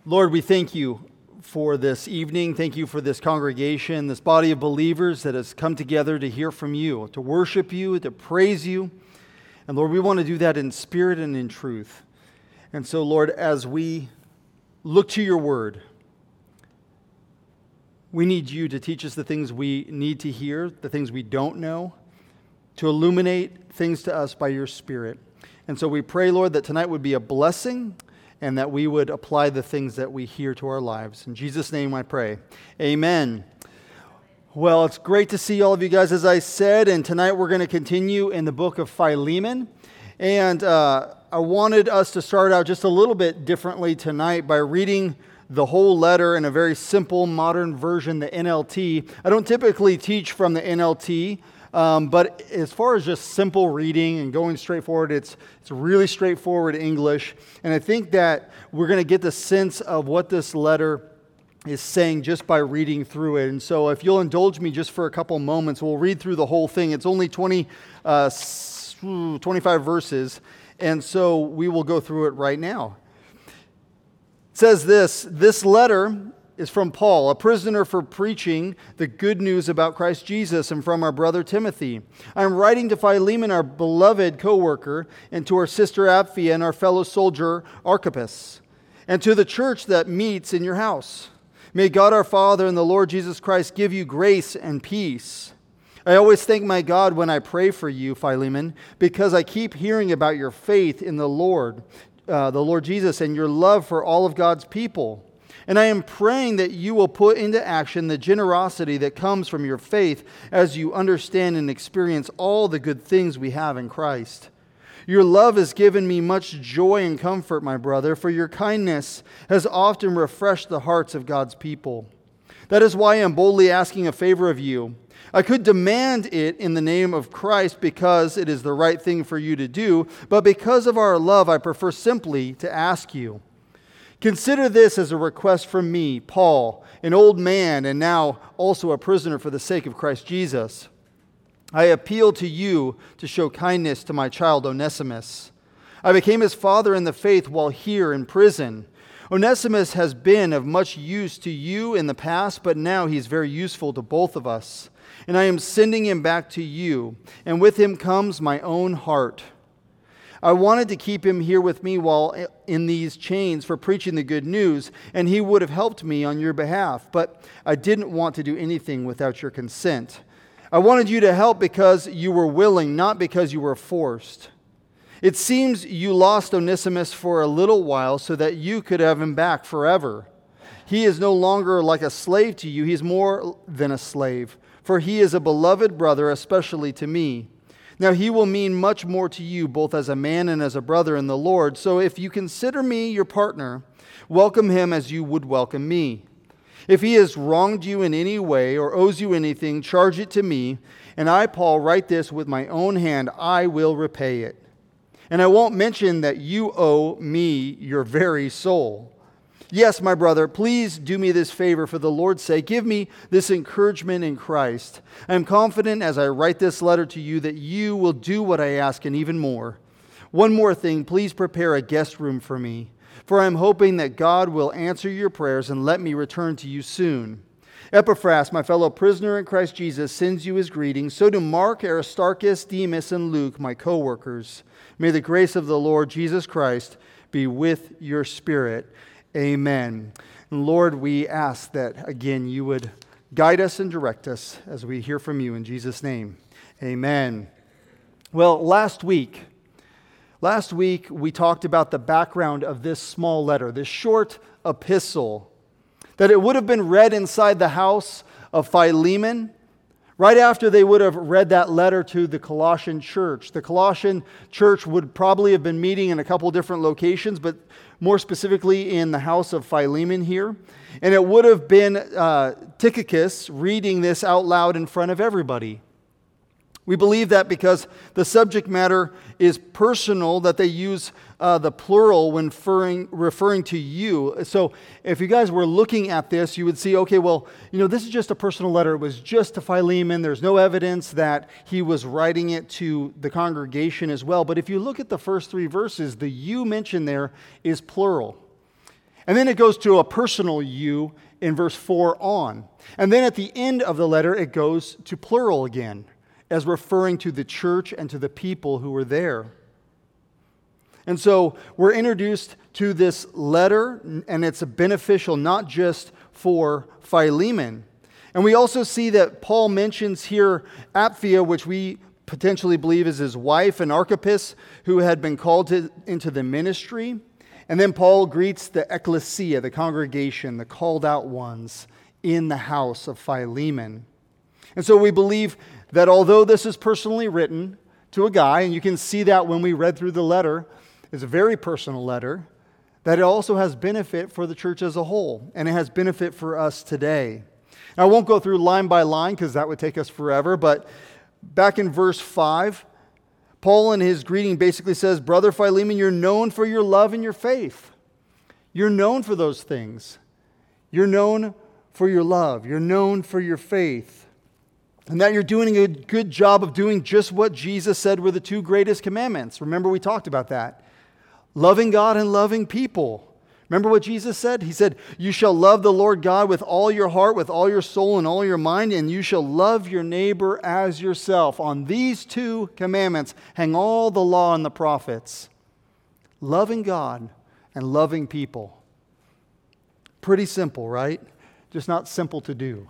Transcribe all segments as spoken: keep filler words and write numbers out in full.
Lord, we thank you for this evening. Thank you for this congregation, this body of believers that has come together to hear from you, to worship you, to praise you. And Lord, we want to do that in spirit and in truth. And so, Lord, as we look to your word, we need you to teach us the things we need to hear, the things we don't know, to illuminate things to us by your Spirit. And so we pray, Lord, that tonight would be a blessing and that we would apply the things that we hear to our lives. In Jesus' name I pray. Amen. Well, it's great to see all of you guys, as I said, and tonight we're going to continue in the book of Philemon. And uh, I wanted us to start out just a little bit differently tonight by reading the whole letter in a very simple modern version, the N L T. I don't typically teach from the N L T, um, but as far as just simple reading and going straight forward, it's it's really straightforward English. And I think that we're going to get the sense of what this letter is saying just by reading through it. And so if you'll indulge me just for a couple moments, we'll read through the whole thing. It's only twenty, uh, twenty-five verses, and so we will go through it right now. It says this, this letter is from Paul, a prisoner for preaching the good news about Christ Jesus, and from our brother Timothy. I am writing to Philemon, our beloved co-worker, and to our sister Apphia and our fellow soldier Archippus, and to the church that meets in your house. May God our Father and the Lord Jesus Christ give you grace and peace. I always thank my God when I pray for you, Philemon, because I keep hearing about your faith in the Lord, uh, the Lord Jesus, and your love for all of God's people. And I am praying that you will put into action the generosity that comes from your faith as you understand and experience all the good things we have in Christ. Your love has given me much joy and comfort, my brother, for your kindness has often refreshed the hearts of God's people. That is why I am boldly asking a favor of you. I could demand it in the name of Christ because it is the right thing for you to do, but because of our love, I prefer simply to ask you. Consider this as a request from me, Paul, an old man and now also a prisoner for the sake of Christ Jesus. I appeal to you to show kindness to my child Onesimus. I became his father in the faith while here in prison. Onesimus has been of much use to you in the past, but now he's very useful to both of us. And I am sending him back to you, and with him comes my own heart. I wanted to keep him here with me while in these chains for preaching the good news, and he would have helped me on your behalf, but I didn't want to do anything without your consent. I wanted you to help because you were willing, not because you were forced. It seems you lost Onesimus for a little while so that you could have him back forever. He is no longer like a slave to you. He's more than a slave, for he is a beloved brother, especially to me. Now he will mean much more to you, both as a man and as a brother in the Lord. So if you consider me your partner, welcome him as you would welcome me. If he has wronged you in any way or owes you anything, charge it to me. And I, Paul, write this with my own hand. I will repay it. And I won't mention that you owe me your very soul. Yes, my brother, please do me this favor for the Lord's sake. Give me this encouragement in Christ. I am confident as I write this letter to you that you will do what I ask and even more. One more thing, please prepare a guest room for me, for I am hoping that God will answer your prayers and let me return to you soon. Epaphras, my fellow prisoner in Christ Jesus, sends you his greetings. So do Mark, Aristarchus, Demas, and Luke, my co-workers. May the grace of the Lord Jesus Christ be with your spirit. Amen. And Lord, we ask that, again, you would guide us and direct us as we hear from you in Jesus' name. Amen. Well, last week, last week we talked about the background of this small letter, this short epistle, that it would have been read inside the house of Philemon right after they would have read that letter to the Colossian church. The Colossian church would probably have been meeting in a couple different locations, but more specifically in the house of Philemon here. And it would have been uh, Tychicus reading this out loud in front of everybody. We believe that because the subject matter is personal, that they use uh, the plural when referring, referring to you. So if you guys were looking at this, you would see, okay, well, you know, this is just a personal letter. It was just to Philemon. There's no evidence that he was writing it to the congregation as well. But if you look at the first three verses, the you mentioned there is plural. And then it goes to a personal you in verse four on. And then at the end of the letter, it goes to plural again, as referring to the church and to the people who were there. And so we're introduced to this letter, and it's beneficial not just for Philemon. And we also see that Paul mentions here Apphia, which we potentially believe is his wife, and Archippus, who had been called to, into the ministry. And then Paul greets the ecclesia, the congregation, the called out ones in the house of Philemon. And so we believe that although this is personally written to a guy, and you can see that when we read through the letter, it's a very personal letter, that it also has benefit for the church as a whole, and it has benefit for us today. Now, I won't go through line by line because that would take us forever, but back in verse five, Paul in his greeting basically says, Brother Philemon, you're known for your love and your faith. You're known for those things. You're known for your love. You're known for your faith. And that you're doing a good job of doing just what Jesus said were the two greatest commandments. Remember, we talked about that. Loving God and loving people. Remember what Jesus said? He said, you shall love the Lord God with all your heart, with all your soul, and all your mind, and you shall love your neighbor as yourself. On these two commandments hang all the law and the prophets. Loving God and loving people. Pretty simple, right? Just not simple to do.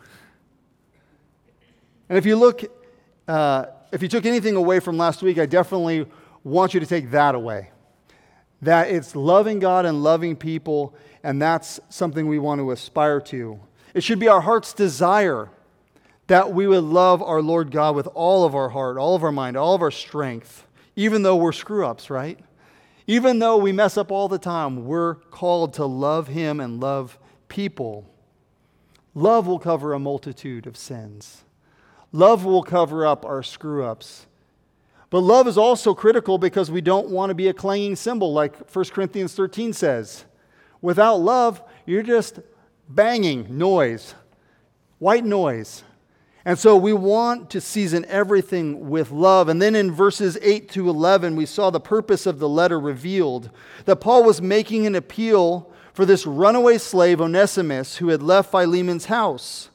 And if you look, uh, if you took anything away from last week, I definitely want you to take that away. That it's loving God and loving people, and that's something we want to aspire to. It should be our heart's desire that we would love our Lord God with all of our heart, all of our mind, all of our strength, even though we're screw-ups, right? Even though we mess up all the time, we're called to love Him and love people. Love will cover a multitude of sins. Love will cover up our screw-ups. But love is also critical because we don't want to be a clanging cymbal like First Corinthians thirteen says. Without love, you're just banging noise, white noise. And so we want to season everything with love. And then in verses eight to eleven, we saw the purpose of the letter revealed. That Paul was making an appeal for this runaway slave Onesimus who had left Philemon's house.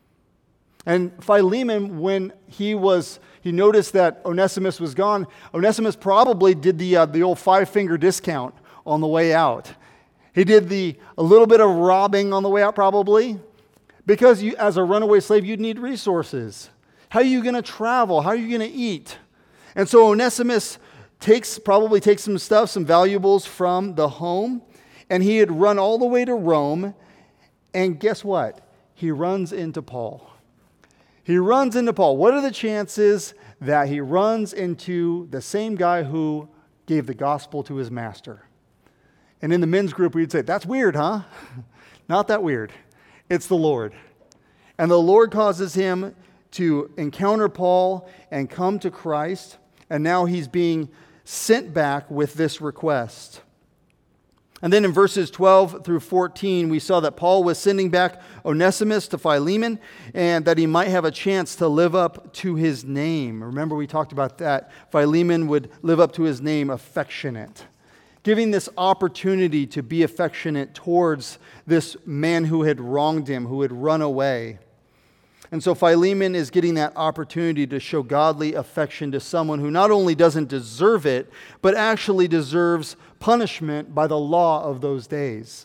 And Philemon, when he was, he noticed that Onesimus was gone, Onesimus probably did the uh, the old five-finger discount on the way out. He did the a little bit of robbing on the way out probably, because you, as a runaway slave, you'd need resources. How are you going to travel? How are you going to eat? And so Onesimus takes probably takes some stuff, some valuables from the home, and he had run all the way to Rome, and guess what? He runs into Paul. He runs into Paul. What are the chances that he runs into the same guy who gave the gospel to his master? And in the men's group, we'd say, that's weird, huh? Not that weird. It's the Lord. And the Lord causes him to encounter Paul and come to Christ. And now he's being sent back with this request. And then in verses twelve through fourteen, we saw that Paul was sending back Onesimus to Philemon and that he might have a chance to live up to his name. Remember, we talked about that. Philemon would live up to his name, affectionate. Giving this opportunity to be affectionate towards this man who had wronged him, who had run away. And so Philemon is getting that opportunity to show godly affection to someone who not only doesn't deserve it, but actually deserves punishment by the law of those days.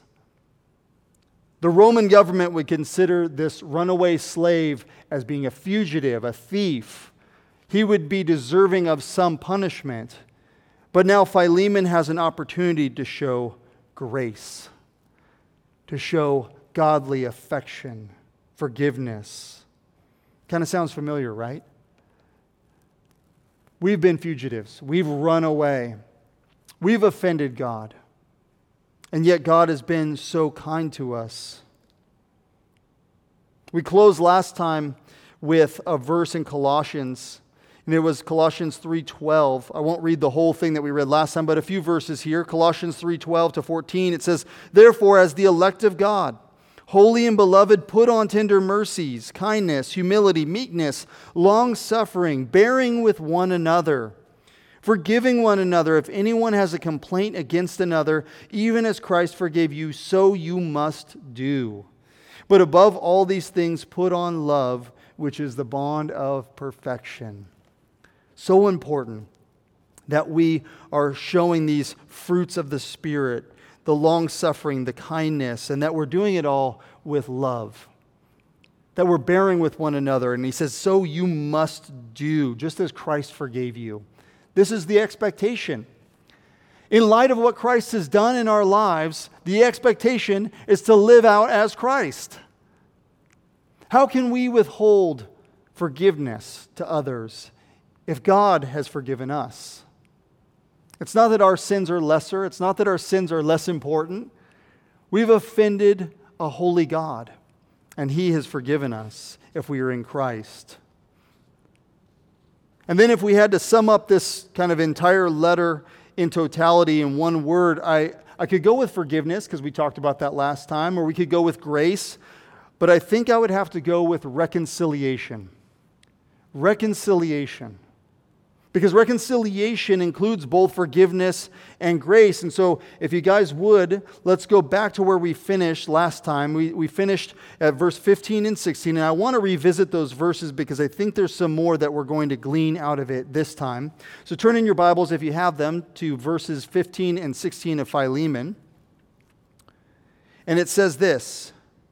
The Roman government would consider this runaway slave as being a fugitive, a thief. He would be deserving of some punishment. But now Philemon has an opportunity to show grace, to show godly affection, forgiveness. Kind of sounds familiar, right? We've been fugitives. We've run away. We've offended God. And yet God has been so kind to us. We closed last time with a verse in Colossians, and it was Colossians three twelve. I won't read the whole thing that we read last time, but a few verses here. Colossians three twelve to fourteen. It says, "Therefore, as the elect of God, holy and beloved, put on tender mercies, kindness, humility, meekness, long-suffering, bearing with one another. forgiving one another if anyone has a complaint against another, even as Christ forgave you, so you must do. But above all these things, put on love, which is the bond of perfection. So important that we are showing these fruits of the Spirit, the long-suffering, the kindness, and that we're doing it all with love. That we're bearing with one another. And he says, so you must do, just as Christ forgave you. This is the expectation. In light of what Christ has done in our lives, the expectation is to live out as Christ. How can we withhold forgiveness to others if God has forgiven us? It's not that our sins are lesser. It's not that our sins are less important. We've offended a holy God, and He has forgiven us if we are in Christ. And then if we had to sum up this kind of entire letter in totality in one word, I, I could go with forgiveness, because we talked about that last time, or we could go with grace, but I think I would have to go with reconciliation. Reconciliation. Because reconciliation includes both forgiveness and grace. And so if you guys would, let's go back to where we finished last time. We, we finished at verse fifteen and sixteen. And I want to revisit those verses because I think there's some more that we're going to glean out of it this time. So turn in your Bibles, if you have them, to verses fifteen and sixteen of Philemon. And it says this.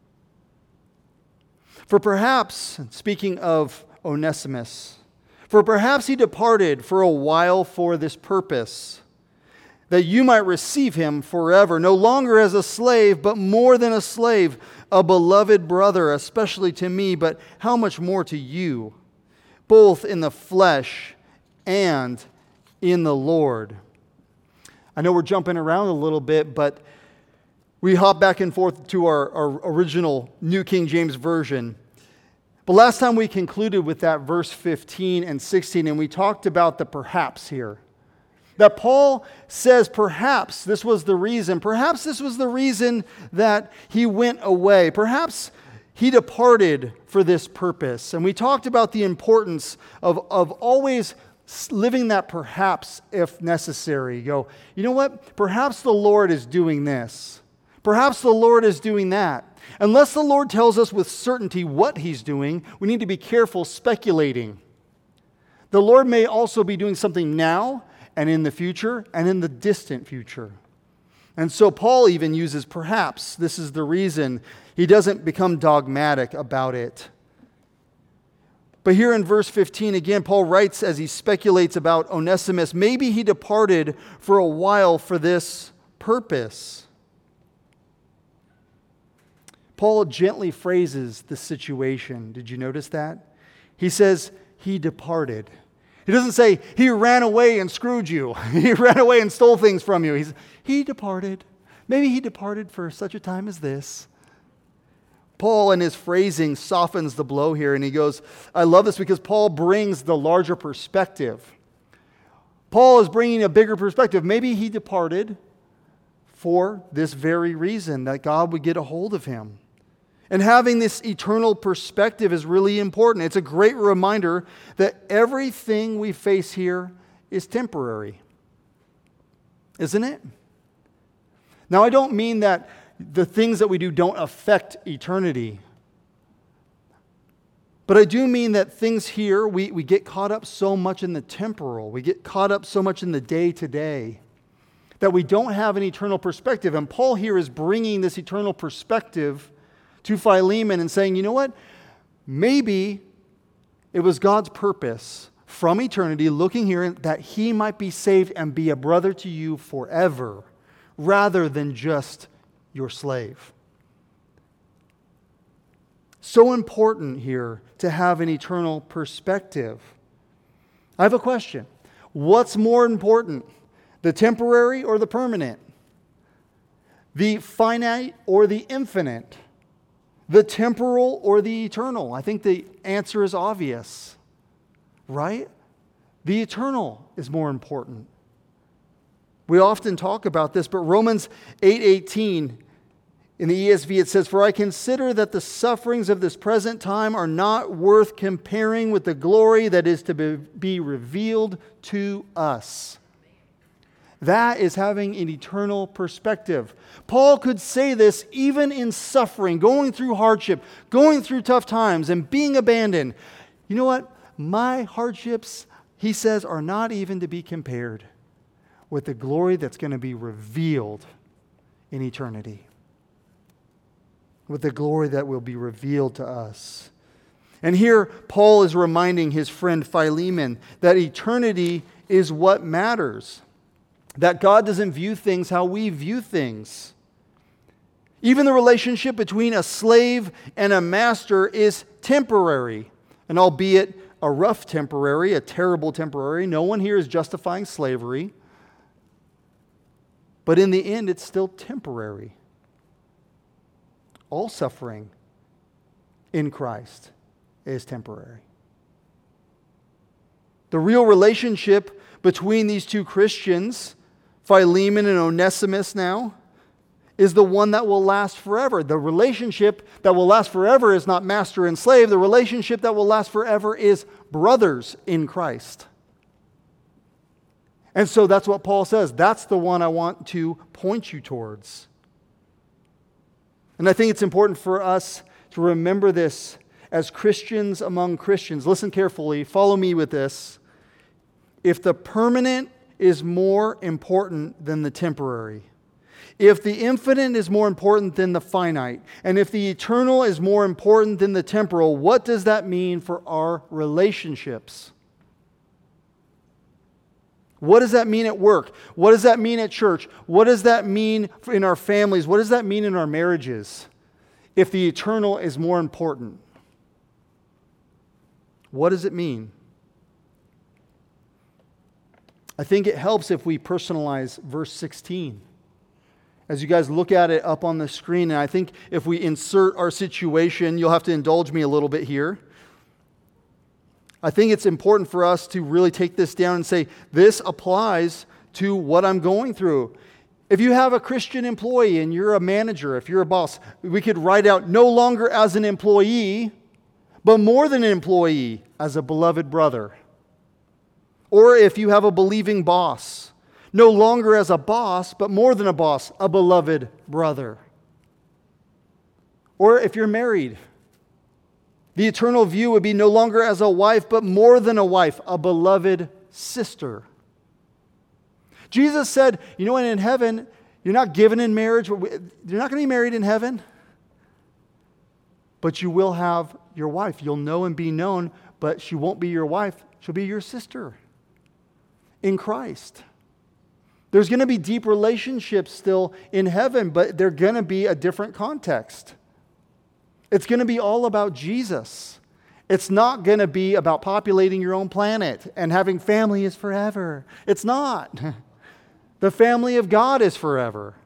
For perhaps, speaking of Onesimus, For perhaps he departed for a while for this purpose, that you might receive him forever, no longer as a slave, but more than a slave, a beloved brother, especially to me, but how much more to you, both in the flesh and in the Lord. I know we're jumping around a little bit, but we hop back and forth to our, our original New King James Version. But last time we concluded with that verse fifteen and sixteen, and we talked about the perhaps here. That Paul says perhaps this was the reason. Perhaps this was the reason that he went away. Perhaps he departed for this purpose. And we talked about the importance of, of always living that perhaps if necessary. You go, you know what? Perhaps the Lord is doing this. Perhaps the Lord is doing that. Unless the Lord tells us with certainty what He's doing, we need to be careful speculating. The Lord may also be doing something now and in the future and in the distant future. And so Paul even uses perhaps. This is the reason. He doesn't become dogmatic about it. But here in verse fifteen, again, Paul writes as he speculates about Onesimus, maybe he departed for a while for this purpose. Paul gently phrases the situation. Did you notice that? He says, he departed. He doesn't say, he ran away and screwed you. He ran away and stole things from you. He's, he departed. Maybe he departed for such a time as this. Paul, in his phrasing, softens the blow here, and he goes, I love this because Paul brings the larger perspective. Paul is bringing a bigger perspective. Maybe he departed for this very reason, that God would get a hold of him. And having this eternal perspective is really important. It's a great reminder that everything we face here is temporary. Isn't it? Now, I don't mean that the things that we do don't affect eternity. But I do mean that things here, we, we get caught up so much in the temporal. We get caught up so much in the day-to-day that we don't have an eternal perspective. And Paul here is bringing this eternal perspective to Philemon and saying, you know what? Maybe it was God's purpose from eternity, looking here, that he might be saved and be a brother to you forever, rather than just your slave. So important here to have an eternal perspective. I have a question. What's more important, the temporary or the permanent? The finite or the infinite? The temporal or the eternal? I think the answer is obvious, right? The eternal is more important. We often talk about this, but Romans eight eighteen In the E S V it says, "For I consider that the sufferings of this present time are not worth comparing with the glory that is to be, be revealed to us." That is having an eternal perspective. Paul could say this even in suffering, going through hardship, going through tough times, and being abandoned. You know what? My hardships, he says, are not even to be compared with the glory that's going to be revealed in eternity. With the glory that will be revealed to us. And here, Paul is reminding his friend Philemon that eternity is what matters. That God doesn't view things how we view things. Even the relationship between a slave and a master is temporary. And albeit a rough temporary, a terrible temporary, no one here is justifying slavery. But in the end, it's still temporary. All suffering in Christ is temporary. The real relationship between these two Christians, Philemon and Onesimus now, is the one that will last forever. The relationship that will last forever is not master and slave. The relationship that will last forever is brothers in Christ. And so that's what Paul says. That's the one I want to point you towards. And I think it's important for us to remember this as Christians among Christians. Listen carefully. Follow me with this. If the permanent is more important than the temporary, if the infinite is more important than the finite, and if the eternal is more important than the temporal, what does that mean for our relationships? What does that mean at work? What does that mean at church? What does that mean in our families? What does that mean in our marriages? If the eternal is more important, what does it mean? I think it helps if we personalize verse sixteen. As you guys look at it up on the screen, and I think if we insert our situation, you'll have to indulge me a little bit here. I think it's important for us to really take this down and say, this applies to what I'm going through. If you have a Christian employee and you're a manager, if you're a boss, we could write out no longer as an employee, but more than an employee, as a beloved brother. Or if you have a believing boss, no longer as a boss, but more than a boss, a beloved brother. Or if you're married, the eternal view would be no longer as a wife, but more than a wife, a beloved sister. Jesus said, you know what, in heaven, you're not given in marriage, you're not going to be married in heaven, but you will have your wife. You'll know and be known, but she won't be your wife, she'll be your sister in Christ. There's going to be deep relationships still in heaven, but they're going to be a different context. It's going to be all about Jesus. It's not going to be about populating your own planet and having family is forever. It's not. The family of God is forever.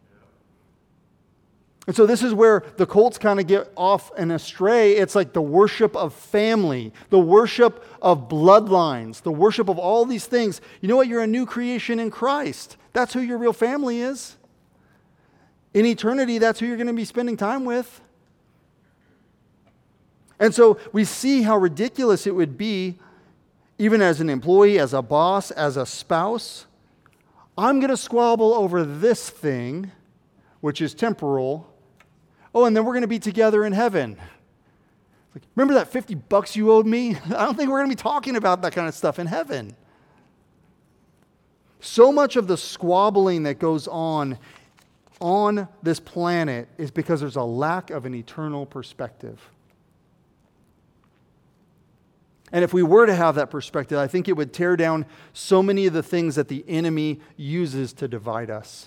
And so this is where the cults kind of get off and astray. It's like the worship of family, the worship of bloodlines, the worship of all these things. You know what? You're a new creation in Christ. That's who your real family is. In eternity, that's who you're going to be spending time with. And so we see how ridiculous it would be, even as an employee, as a boss, as a spouse. I'm going to squabble over this thing, which is temporal. Oh, and then we're going to be together in heaven. Like, remember that fifty bucks you owed me? I don't think we're going to be talking about that kind of stuff in heaven. So much of the squabbling that goes on on this planet is because there's a lack of an eternal perspective. And if we were to have that perspective, I think it would tear down so many of the things that the enemy uses to divide us.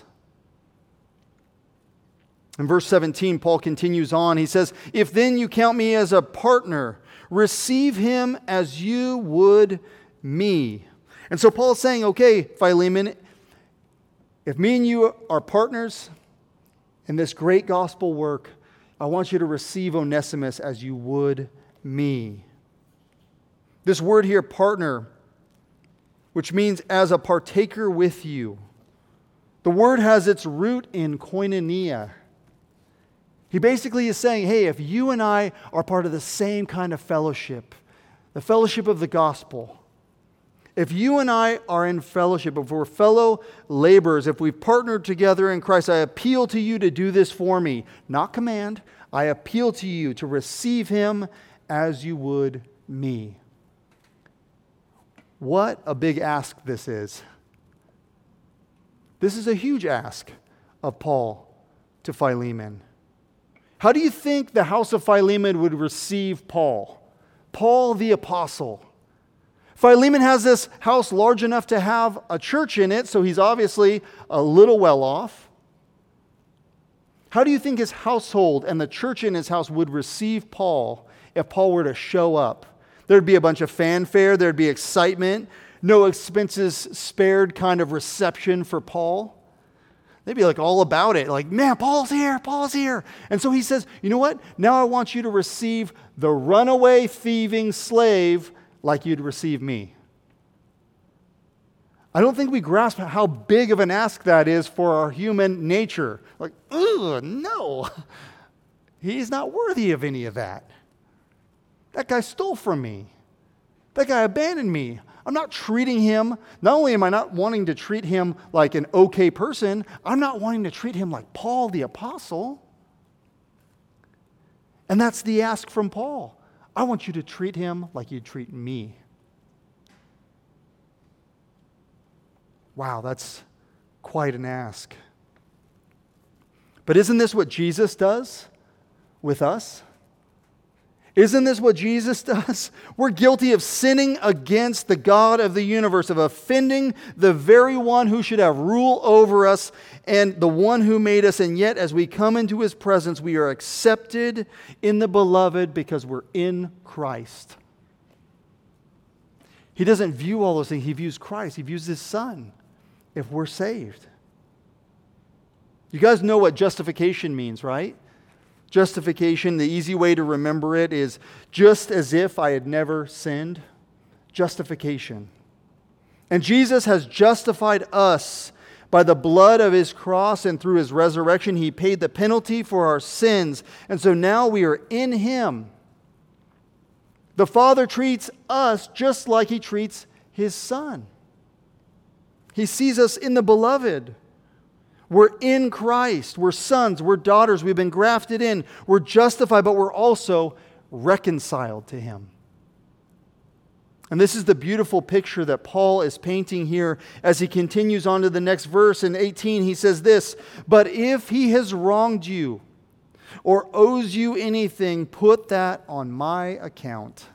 In verse seventeen, Paul continues on. He says, "If then you count me as a partner, receive him as you would me." And so Paul's saying, okay, Philemon, if me and you are partners in this great gospel work, I want you to receive Onesimus as you would me. This word here, partner, which means as a partaker with you. The word has its root in koinonia. He basically is saying, hey, if you and I are part of the same kind of fellowship, the fellowship of the gospel, if you and I are in fellowship, if we're fellow laborers, if we've partnered together in Christ, I appeal to you to do this for me. Not command. I appeal to you to receive him as you would me. What a big ask this is. This is a huge ask of Paul to Philemon. How do you think the house of Philemon would receive Paul? Paul the apostle. Philemon has this house large enough to have a church in it, so he's obviously a little well off. How do you think his household and the church in his house would receive Paul if Paul were to show up? There'd be a bunch of fanfare, there'd be excitement, no expenses spared kind of reception for Paul. They'd be like all about it, like, man, Paul's here, Paul's here. And so he says, you know what? Now I want you to receive the runaway thieving slave like you'd receive me. I don't think we grasp how big of an ask that is for our human nature. Like, ugh, no. He's not worthy of any of that. That guy stole from me. That guy abandoned me. I'm not treating him, not only am I not wanting to treat him like an okay person, I'm not wanting to treat him like Paul the apostle. And that's the ask from Paul. I want you to treat him like you treat me. Wow, that's quite an ask. But isn't this what Jesus does with us? Isn't this what Jesus does? We're guilty of sinning against the God of the universe, of offending the very one who should have rule over us and the one who made us. And yet, as we come into his presence, we are accepted in the beloved because we're in Christ. He doesn't view all those things. He views Christ. He views his Son if we're saved. You guys know what justification means, right? Justification, the easy way to remember it is just as if I had never sinned. Justification. And Jesus has justified us by the blood of his cross, and through his resurrection, he paid the penalty for our sins. And so now we are in him. The Father treats us just like he treats his Son. He sees us in the beloved. We're in Christ. We're sons. We're daughters. We've been grafted in. We're justified, but we're also reconciled to him. And this is the beautiful picture that Paul is painting here as he continues on to the next verse. In eighteen, he says this, "But if he has wronged you or owes you anything, put that on my account."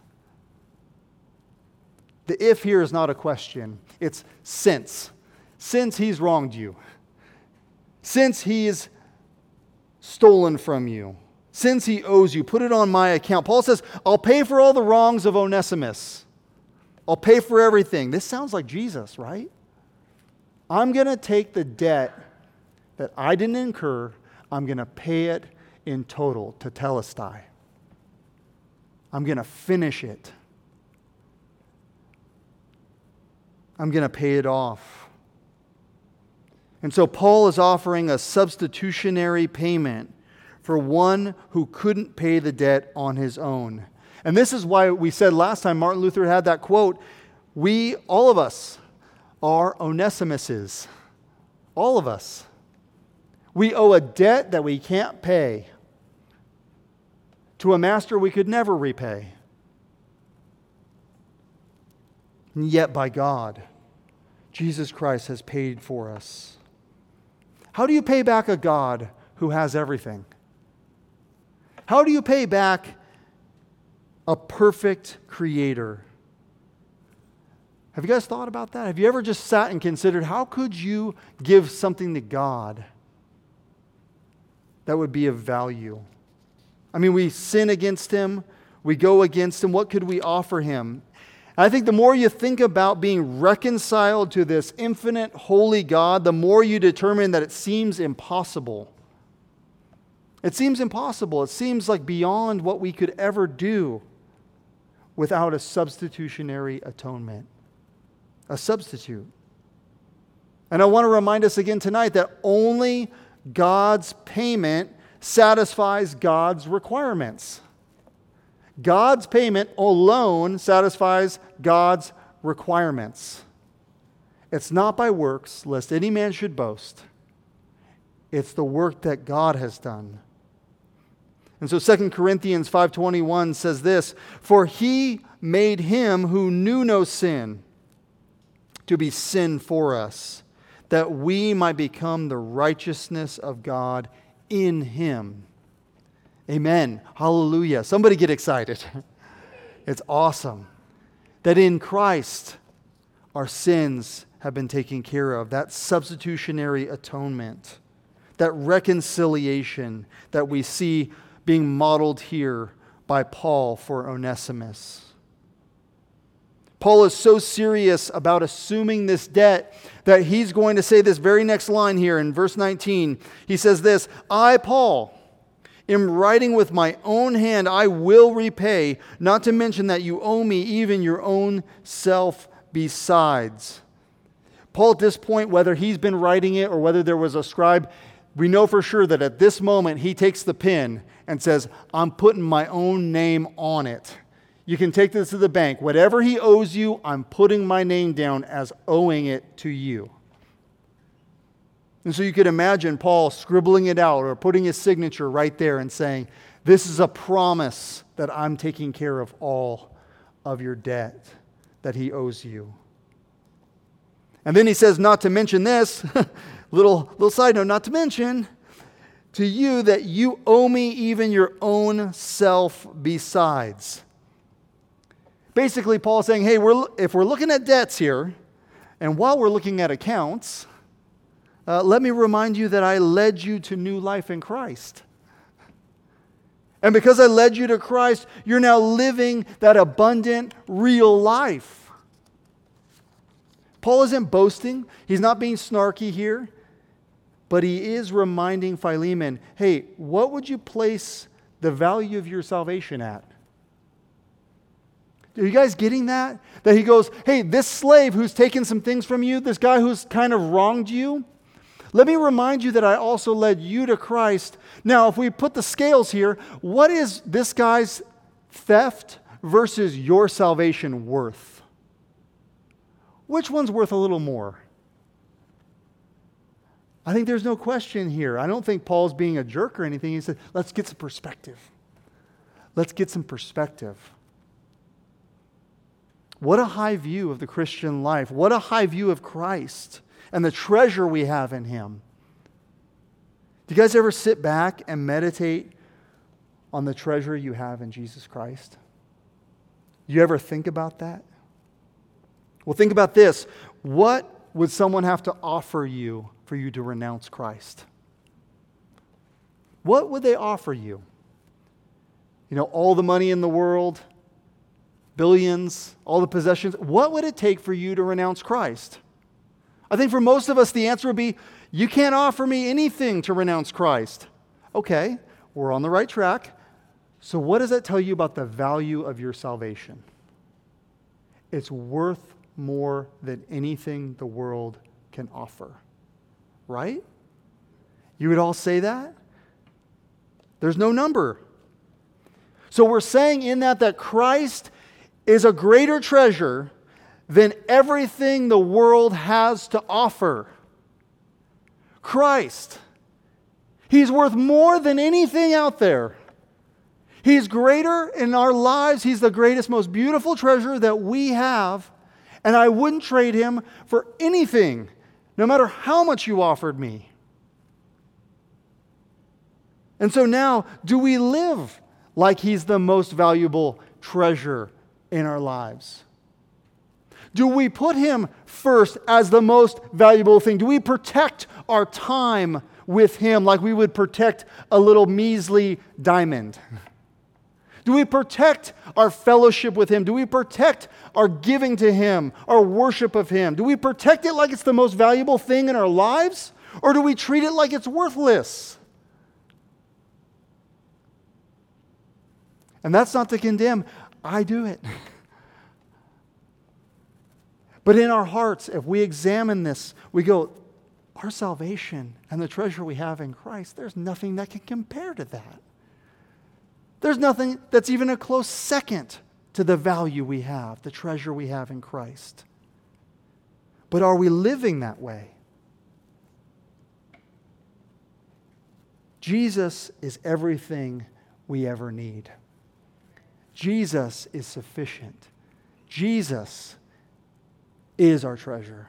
The if here is not a question. It's since. Since he's wronged you. Since he's stolen from you. Since he owes you, put it on my account. Paul says, I'll pay for all the wrongs of Onesimus. I'll pay for everything. This sounds like Jesus, right? I'm going to take the debt that I didn't incur. I'm going to pay it in total, tetelestai. I'm going to finish it. I'm going to pay it off. And so Paul is offering a substitutionary payment for one who couldn't pay the debt on his own. And this is why we said last time Martin Luther had that quote, we, all of us, are Onesimuses. All of us. We owe a debt that we can't pay to a master we could never repay. And yet by God, Jesus Christ has paid for us. How do you pay back a God who has everything? How do you pay back a perfect creator? Have you guys thought about that? Have you ever just sat and considered how could you give something to God that would be of value? I mean, we sin against him. We go against him. What could we offer him? I think the more you think about being reconciled to this infinite, holy God, the more you determine that it seems impossible. It seems impossible. It seems like beyond what we could ever do without a substitutionary atonement. A substitute. And I want to remind us again tonight that only God's payment satisfies God's requirements. God's payment alone satisfies God's requirements. It's not by works, lest any man should boast. It's the work that God has done. And so Second Corinthians five twenty-one says this, "For he made him who knew no sin to be sin for us, that we might become the righteousness of God in him." Amen. Hallelujah. Somebody get excited. It's awesome that in Christ our sins have been taken care of. That substitutionary atonement, that reconciliation that we see being modeled here by Paul for Onesimus. Paul is so serious about assuming this debt that he's going to say this very next line here in verse nineteen. He says this, "I, Paul, am writing with my own hand, I will repay, not to mention that you owe me even your own self besides." Paul, at this point, whether he's been writing it or whether there was a scribe, we know for sure that at this moment he takes the pen and says, "I'm putting my own name on it. You can take this to the bank. Whatever he owes you, I'm putting my name down as owing it to you." And so you could imagine Paul scribbling it out or putting his signature right there and saying, "This is a promise that I'm taking care of all of your debt that he owes you." And then he says, not to mention this, little, little side note, not to mention to you that you owe me even your own self besides. Basically, Paul's saying, hey, we're, if we're looking at debts here, and while we're looking at accounts, uh, let me remind you that I led you to new life in Christ. And because I led you to Christ, you're now living that abundant, real life. Paul isn't boasting. He's not being snarky here. But he is reminding Philemon, hey, what would you place the value of your salvation at? Are you guys getting that? That he goes, hey, this slave who's taken some things from you, this guy who's kind of wronged you, let me remind you that I also led you to Christ. Now, if we put the scales here, what is this guy's theft versus your salvation worth? Which one's worth a little more? I think there's no question here. I don't think Paul's being a jerk or anything. He said, let's get some perspective. Let's get some perspective. What a high view of the Christian life. What a high view of Christ and the treasure we have in him. Do you guys ever sit back and meditate on the treasure you have in Jesus Christ? You ever think about that? Well, think about this. What would someone have to offer you for you to renounce Christ? What would they offer you? You know, all the money in the world, billions, all the possessions. What would it take for you to renounce Christ? I think for most of us, the answer would be, you can't offer me anything to renounce Christ. Okay, we're on the right track. So what does that tell you about the value of your salvation? It's worth more than anything the world can offer. Right? You would all say that? There's no number. So we're saying in that that Christ is a greater treasure than everything the world has to offer. Christ. He's worth more than anything out there. He's greater in our lives. He's the greatest, most beautiful treasure that we have. And I wouldn't trade him for anything, no matter how much you offered me. And so now, do we live like he's the most valuable treasure in our lives? Do we put him first as the most valuable thing? Do we protect our time with him like we would protect a little measly diamond? Do we protect our fellowship with him? Do we protect our giving to him, our worship of him? Do we protect it like it's the most valuable thing in our lives? Or do we treat it like it's worthless? And that's not to condemn. I do it. But in our hearts, if we examine this, we go, our salvation and the treasure we have in Christ, there's nothing that can compare to that. There's nothing that's even a close second to the value we have, the treasure we have in Christ. But are we living that way? Jesus is everything we ever need. Jesus is sufficient. Jesus is our treasure.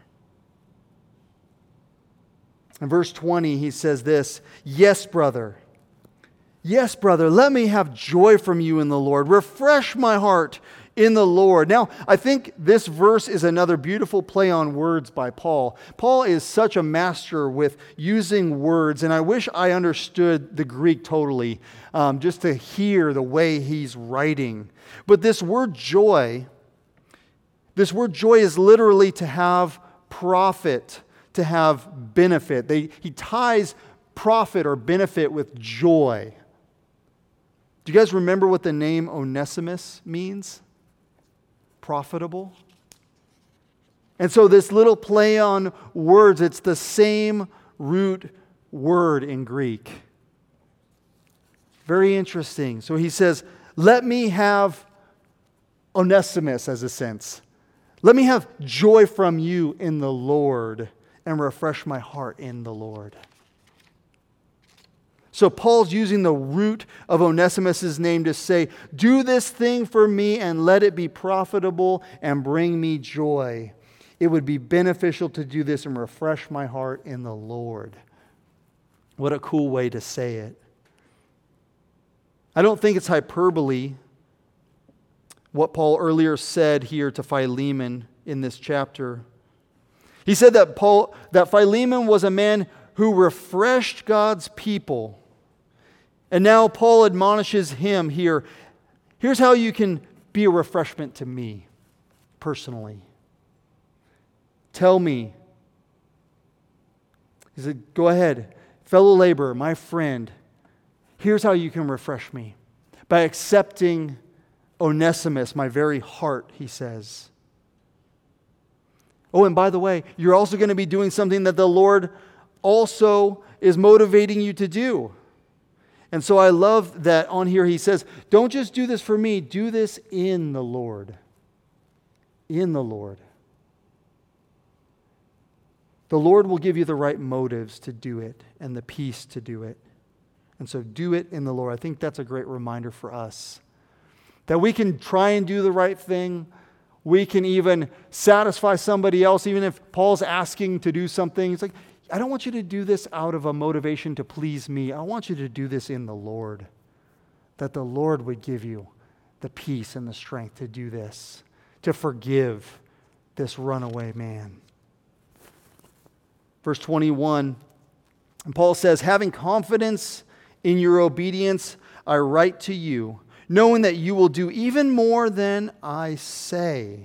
In verse twenty, he says this, "Yes, brother. Yes, brother, let me have joy from you in the Lord. Refresh my heart in the Lord." Now, I think this verse is another beautiful play on words by Paul. Paul is such a master with using words, and I wish I understood the Greek totally, um, just to hear the way he's writing. But this word joy, this word joy is literally to have profit, to have benefit. They, he ties profit or benefit with joy. Do you guys remember what the name Onesimus means? Profitable. And so this little play on words, it's the same root word in Greek. Very interesting. So he says, let me have Onesimus as a sense. Let me have joy from you in the Lord and refresh my heart in the Lord. So Paul's using the root of Onesimus' name to say, do this thing for me and let it be profitable and bring me joy. It would be beneficial to do this and refresh my heart in the Lord. What a cool way to say it. I don't think it's hyperbole what Paul earlier said here to Philemon in this chapter. He said that Paul, that Philemon was a man who refreshed God's people. And now Paul admonishes him here. Here's how you can be a refreshment to me personally. Tell me. He said, go ahead, fellow laborer, my friend. Here's how you can refresh me. By accepting Onesimus, my very heart, he says. Oh, and by the way, you're also going to be doing something that the Lord also is motivating you to do. And so I love that on here he says, don't just do this for me, do this in the Lord. In the Lord. The Lord will give you the right motives to do it and the peace to do it. And so do it in the Lord. I think that's a great reminder for us. That we can try and do the right thing. We can even satisfy somebody else, even if Paul's asking to do something. It's like, I don't want you to do this out of a motivation to please me. I want you to do this in the Lord. That the Lord would give you the peace and the strength to do this, to forgive this runaway man. Verse twenty-one, and Paul says, having confidence in your obedience, I write to you, knowing that you will do even more than I say.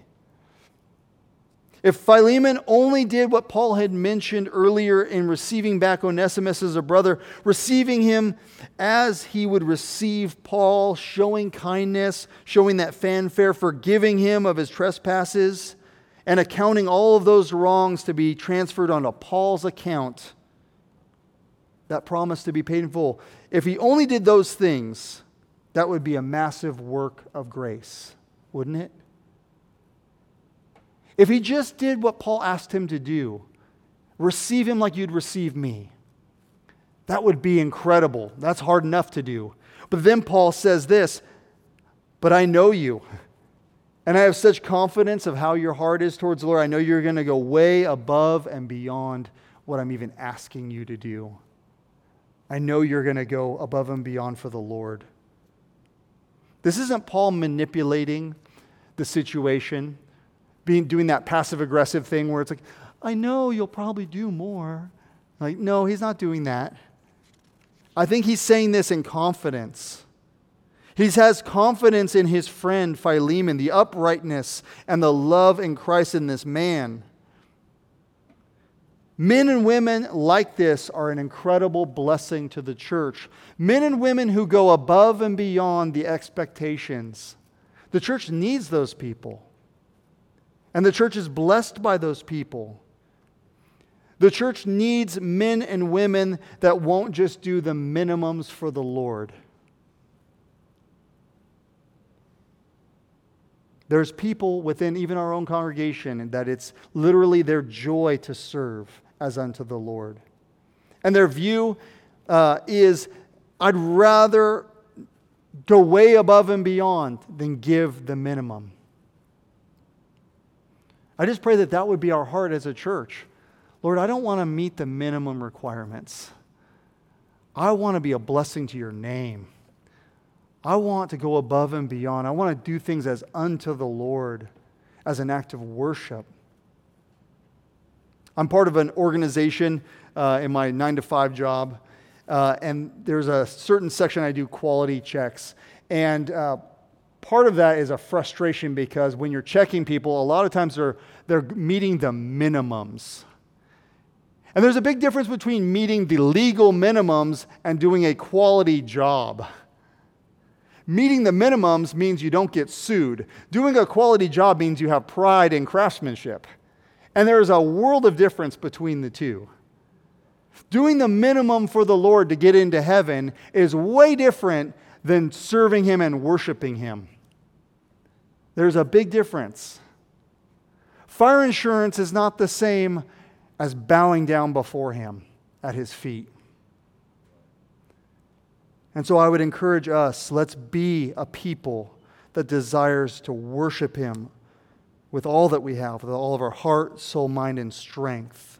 If Philemon only did what Paul had mentioned earlier in receiving back Onesimus as a brother, receiving him as he would receive Paul, showing kindness, showing that fanfare, forgiving him of his trespasses, and accounting all of those wrongs to be transferred onto Paul's account, that promise to be paid in full. If he only did those things, that would be a massive work of grace, wouldn't it? If he just did what Paul asked him to do, receive him like you'd receive me, that would be incredible. That's hard enough to do. But then Paul says this, but I know you, and I have such confidence of how your heart is towards the Lord. I know you're going to go way above and beyond what I'm even asking you to do. I know you're going to go above and beyond for the Lord. This isn't Paul manipulating the situation, being doing that passive-aggressive thing where it's like, I know you'll probably do more. Like, no, he's not doing that. I think he's saying this in confidence. He has confidence in his friend Philemon, the uprightness and the love in Christ in this man. Men and women like this are an incredible blessing to the church. Men and women who go above and beyond the expectations. The church needs those people. And the church is blessed by those people. The church needs men and women that won't just do the minimums for the Lord. There's people within even our own congregation that it's literally their joy to serve as unto the Lord. And their view uh, is, I'd rather go way above and beyond than give the minimum. I just pray that that would be our heart as a church. Lord, I don't want to meet the minimum requirements. I want to be a blessing to your name. I want to go above and beyond. I want to do things as unto the Lord, as an act of worship. I'm part of an organization uh, in my nine to five job, uh, and there's a certain section I do quality checks. And uh, part of that is a frustration because when you're checking people, a lot of times they're, they're meeting the minimums. And there's a big difference between meeting the legal minimums and doing a quality job. Meeting the minimums means you don't get sued. Doing a quality job means you have pride in craftsmanship. And there is a world of difference between the two. Doing the minimum for the Lord to get into heaven is way different than serving Him and worshiping Him. There's a big difference. Fire insurance is not the same as bowing down before Him at His feet. And so I would encourage us, let's be a people that desires to worship Him with all that we have, with all of our heart, soul, mind, and strength.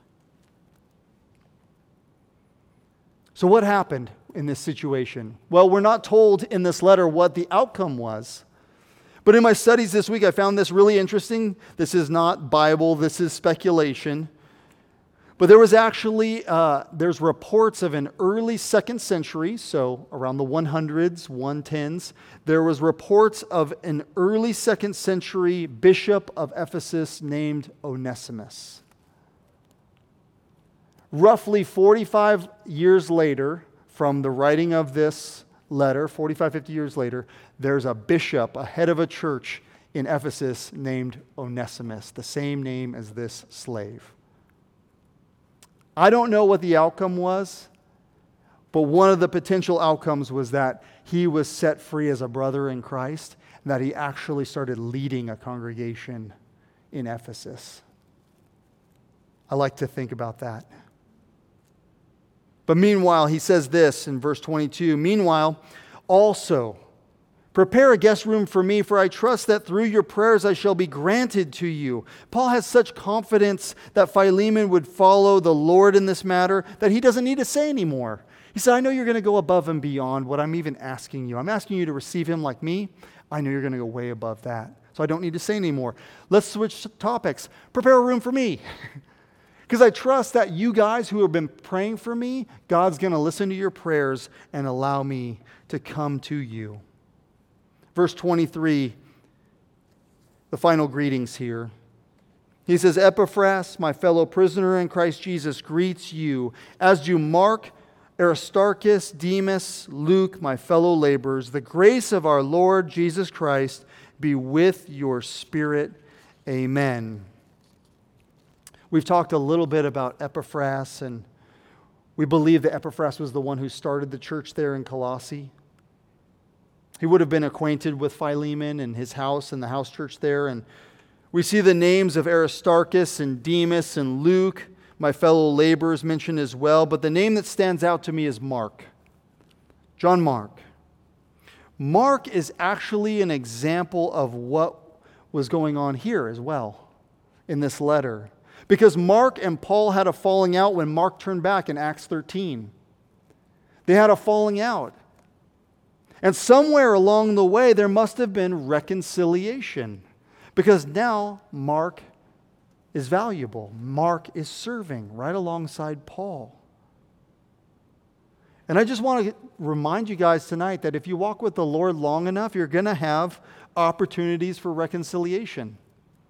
So what happened in this situation? Well, we're not told in this letter what the outcome was. But in my studies this week, I found this really interesting. This is not Bible, this is speculation. But there was actually, uh, there's reports of an early second century, so around the one hundreds, one tens, there was reports of an early second century bishop of Ephesus named Onesimus. Roughly forty-five years later, from the writing of this letter, forty-five, fifty years later, there's a bishop, a head of a church in Ephesus named Onesimus, the same name as this slave. I don't know what the outcome was, but one of the potential outcomes was that he was set free as a brother in Christ, and that he actually started leading a congregation in Ephesus. I like to think about that. But meanwhile, he says this in verse twenty-two, meanwhile, also, prepare a guest room for me, for I trust that through your prayers I shall be granted to you. Paul has such confidence that Philemon would follow the Lord in this matter that he doesn't need to say anymore. He said, I know you're going to go above and beyond what I'm even asking you. I'm asking you to receive him like me. I know you're going to go way above that. So I don't need to say anymore. Let's switch topics. Prepare a room for me. Because I trust that you guys who have been praying for me, God's going to listen to your prayers and allow me to come to you. Verse twenty-three, the final greetings here. He says, Epaphras, my fellow prisoner in Christ Jesus, greets you, as do Mark, Aristarchus, Demas, Luke, my fellow laborers. The grace of our Lord Jesus Christ be with your spirit. Amen. We've talked a little bit about Epaphras, and we believe that Epaphras was the one who started the church there in Colossae. He would have been acquainted with Philemon and his house and the house church there. And we see the names of Aristarchus and Demas and Luke, my fellow laborers, mentioned as well. But the name that stands out to me is Mark. John Mark. Mark is actually an example of what was going on here as well in this letter. Because Mark and Paul had a falling out when Mark turned back in Acts thirteen. They had a falling out. And somewhere along the way, there must have been reconciliation. Because now Mark is valuable. Mark is serving right alongside Paul. And I just want to remind you guys tonight that if you walk with the Lord long enough, you're going to have opportunities for reconciliation.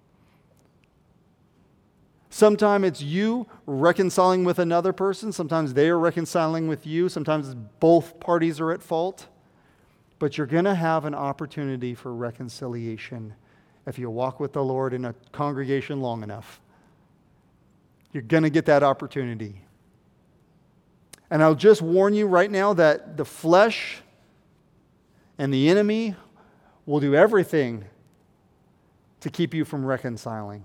Sometimes it's you reconciling with another person. Sometimes they are reconciling with you. Sometimes both parties are at fault. But you're going to have an opportunity for reconciliation if you walk with the Lord in a congregation long enough. You're going to get that opportunity. And I'll just warn you right now that the flesh and the enemy will do everything to keep you from reconciling.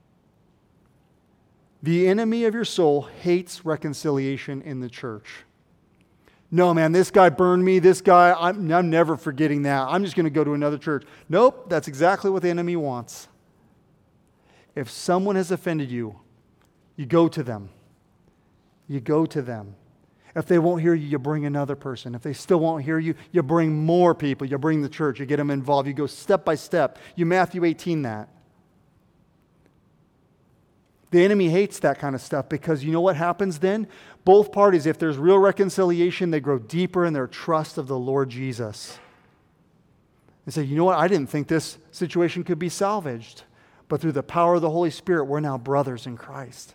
The enemy of your soul hates reconciliation in the church. No, man, this guy burned me. This guy, I'm, I'm never forgetting that. I'm just going to go to another church. Nope, that's exactly what the enemy wants. If someone has offended you, you go to them. You go to them. If they won't hear you, you bring another person. If they still won't hear you, you bring more people. You bring the church. You get them involved. You go step by step. You Matthew eighteen that. The enemy hates that kind of stuff because you know what happens then? Both parties, if there's real reconciliation, they grow deeper in their trust of the Lord Jesus. And say, you know what? I didn't think this situation could be salvaged. But through the power of the Holy Spirit, we're now brothers in Christ.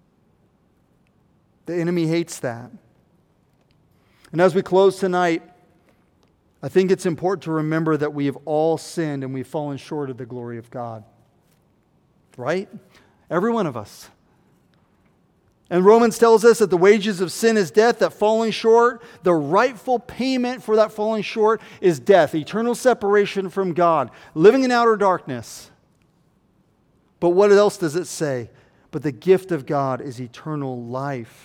The enemy hates that. And as we close tonight, I think it's important to remember that we have all sinned and we've fallen short of the glory of God. Right? Every one of us. And Romans tells us that the wages of sin is death, that falling short, the rightful payment for that falling short is death, eternal separation from God, living in outer darkness. But what else does it say? But the gift of God is eternal life.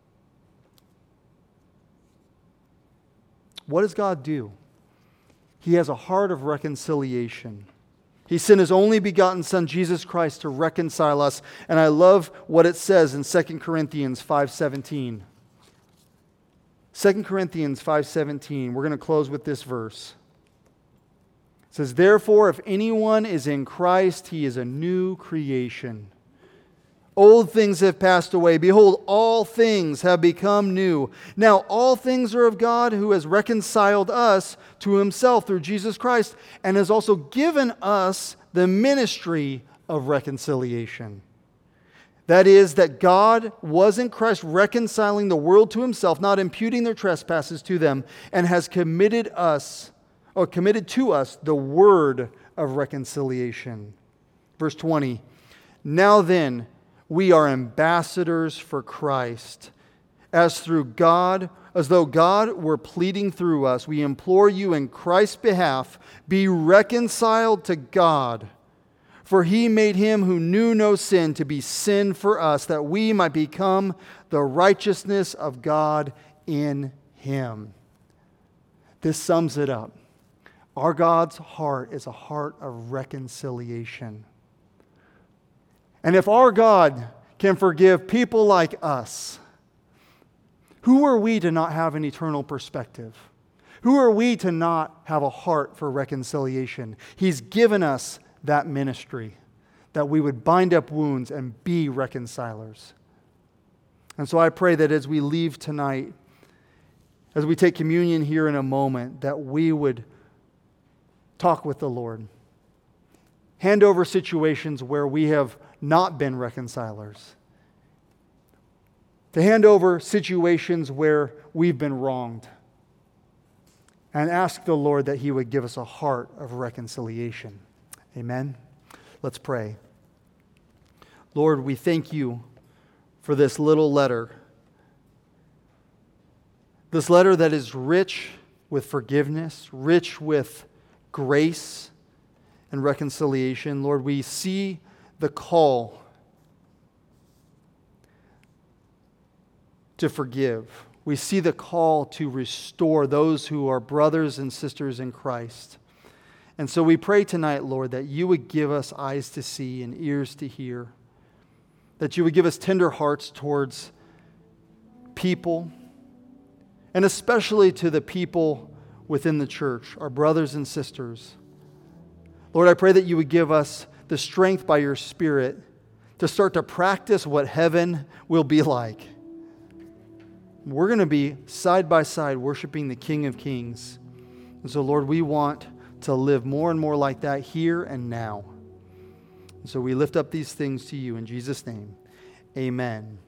What does God do? He has a heart of reconciliation. He sent His only begotten Son, Jesus Christ, to reconcile us. And I love what it says in Second Corinthians five seventeen. Second Corinthians five seventeen. We're going to close with this verse. It says, therefore, if anyone is in Christ, he is a new creation. Old things have passed away. Behold, all things have become new. Now, all things are of God, who has reconciled us to Himself through Jesus Christ and has also given us the ministry of reconciliation. That is, that God was in Christ reconciling the world to Himself, not imputing their trespasses to them, and has committed us, or committed to us, the word of reconciliation. Verse twenty, now then, we are ambassadors for Christ, as through God, as though God were pleading through us. We implore you in Christ's behalf, be reconciled to God. For He made Him who knew no sin to be sin for us, that we might become the righteousness of God in Him. This sums it up. Our God's heart is a heart of reconciliation. And if our God can forgive people like us, who are we to not have an eternal perspective? Who are we to not have a heart for reconciliation? He's given us that ministry, that we would bind up wounds and be reconcilers. And so I pray that as we leave tonight, as we take communion here in a moment, that we would talk with the Lord. Hand over situations where we have not been reconcilers. To hand over situations where we've been wronged. And ask the Lord that He would give us a heart of reconciliation. Amen. Let's pray. Lord, we thank You for this little letter. This letter that is rich with forgiveness, rich with grace and reconciliation. Lord, we see the call to forgive. We see the call to restore those who are brothers and sisters in Christ. And so we pray tonight, Lord, that You would give us eyes to see and ears to hear. That You would give us tender hearts towards people, and especially to the people within the church, our brothers and sisters. Lord, I pray that You would give us the strength by Your Spirit to start to practice what heaven will be like. We're going to be side by side worshiping the King of Kings. And so, Lord, we want to live more and more like that here and now. And so we lift up these things to You in Jesus' name. Amen.